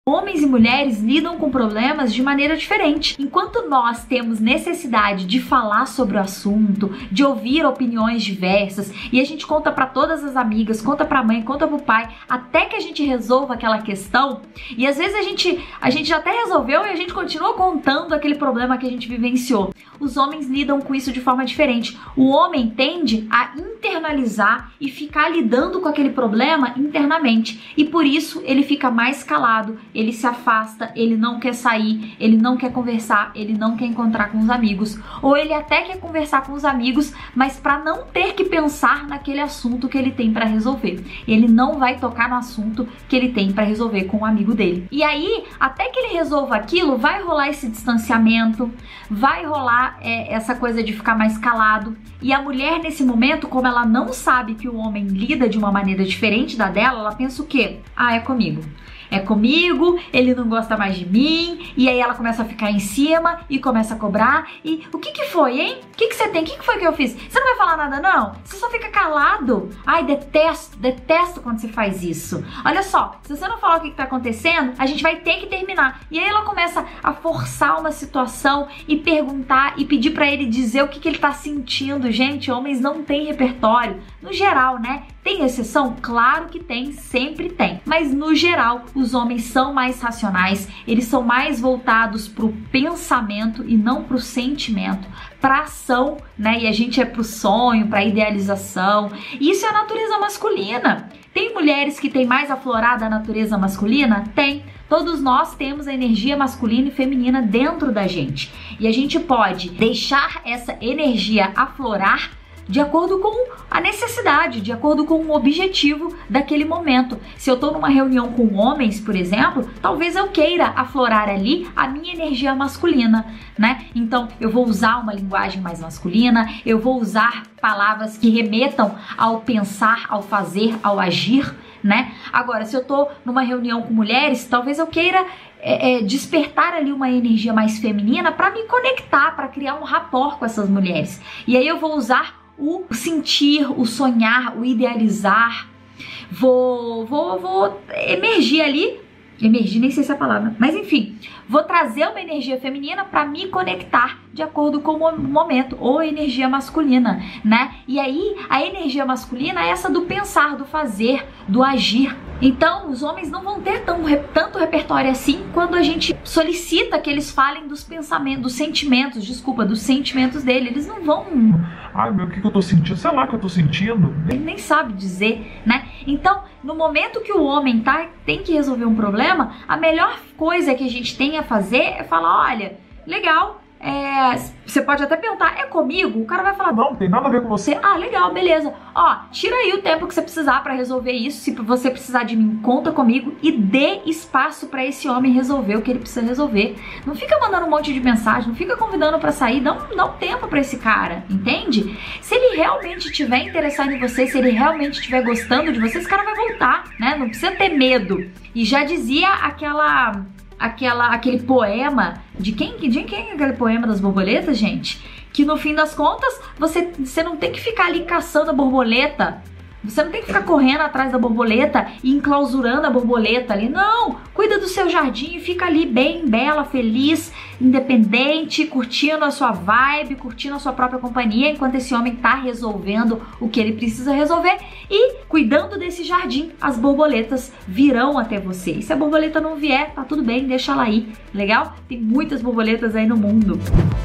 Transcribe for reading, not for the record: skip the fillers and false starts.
Homens e mulheres lidam com problemas de maneira diferente. Enquanto nós temos necessidade de falar sobre o assunto, de ouvir opiniões diversas, e a gente conta para todas as amigas, conta para a mãe, conta para o pai, até que a gente resolva aquela questão, e às vezes a gente até resolveu e a gente continua contando aquele problema que a gente vivenciou. Os homens lidam com isso de forma diferente. O homem tende a internalizar e ficar lidando com aquele problema internamente, e por isso ele fica mais calado, ele se afasta, ele não quer sair, ele não quer conversar, ele não quer encontrar com os amigos, ou ele até quer conversar com os amigos, mas para não ter que pensar naquele assunto que ele tem para resolver. Ele não vai tocar no assunto que ele tem para resolver com o amigo dele. E aí, até que ele resolva aquilo, vai rolar esse distanciamento, vai rolar essa coisa de ficar mais calado. E a mulher, nesse momento, como ela não sabe que o homem lida de uma maneira diferente da dela, ela pensa o quê? Ah, é comigo. É comigo, ele não gosta mais de mim, e aí ela começa a ficar em cima e começa a cobrar. E o que foi, hein? O que você tem? O que foi que eu fiz? Você não vai falar nada, não? Você só fica calado. Ai, detesto quando você faz isso. Olha só, se você não falar o que tá acontecendo, a gente vai ter que terminar. E aí ela começa a forçar uma situação e perguntar e pedir pra ele dizer o que ele tá sentindo. Gente, homens não têm repertório. No geral, né? Tem exceção? Claro que tem, sempre tem. Mas no geral, os homens são mais racionais, eles são mais voltados pro pensamento e não pro sentimento, pra ação, né? E a gente é pro sonho, pra idealização. E isso é a natureza masculina. Tem mulheres que têm mais aflorada a natureza masculina? Tem. Todos nós temos a energia masculina e feminina dentro da gente. E a gente pode deixar essa energia aflorar de acordo com a necessidade, de acordo com o objetivo daquele momento. Se eu estou numa reunião com homens, por exemplo, talvez eu queira aflorar ali a minha energia masculina, né? Então eu vou usar uma linguagem mais masculina, eu vou usar palavras que remetam ao pensar, ao fazer, ao agir, né? Agora, se eu estou numa reunião com mulheres, talvez eu queira despertar ali uma energia mais feminina para me conectar, para criar um rapport com essas mulheres. E aí eu vou usar o sentir, o sonhar, o idealizar. Vou emergir ali. Emergir, nem sei se é a palavra, mas enfim, vou trazer uma energia feminina para me conectar de acordo com o momento, ou energia masculina, né? E aí, a energia masculina é essa do pensar, do fazer, do agir. Então, os homens não vão ter tanto repertório assim quando a gente solicita que eles falem dos pensamentos, dos sentimentos dele. Eles não vão... Ai, meu, o que eu tô sentindo? Sei lá o que eu tô sentindo. Ele nem sabe dizer, né? Então, no momento que o homem tem que resolver um problema, a melhor coisa que a gente tem a fazer é falar, olha, legal, você pode até perguntar, é comigo? O cara vai falar, não tem nada a ver com você. Ah, legal, beleza. Ó, tira aí o tempo que você precisar pra resolver isso. Se você precisar de mim, conta comigo e dê espaço pra esse homem resolver o que ele precisa resolver. Não fica mandando um monte de mensagem, não fica convidando pra sair, dá um tempo pra esse cara, entende? Se ele realmente estiver interessado em você, se ele realmente estiver gostando de você, esse cara vai voltar, né? Não precisa ter medo. E já dizia aquele poema, de quem é aquele poema das borboletas, gente? Que no fim das contas, você não tem que ficar ali caçando a borboleta, você não tem que ficar correndo atrás da borboleta e enclausurando a borboleta ali, não! Cuida do seu jardim, fica ali bem, bela, feliz, independente, curtindo a sua vibe, curtindo a sua própria companhia, enquanto esse homem tá resolvendo o que ele precisa resolver e cuidando desse jardim, as borboletas virão até você. E se a borboleta não vier, tá tudo bem, deixa ela aí, legal? Tem muitas borboletas aí no mundo.